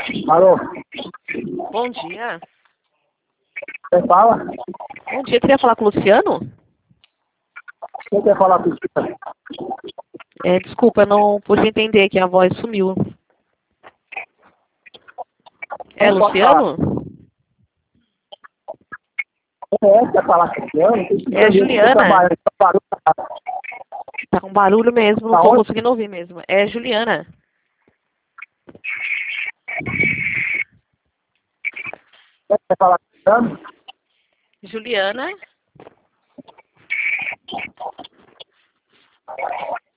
Alô? Bom dia. Quem fala? Bom dia, queria falar com o Luciano? Quem quer falar com você? Desculpa, eu não pude entender que a voz sumiu. É Quem pode falar? Luciano? Quer falar com você? É a Juliana. Trabalhando. Tá com barulho mesmo, não tô Aonde? conseguindo ouvir mesmo. É Juliana. Quer falar com você? Juliana?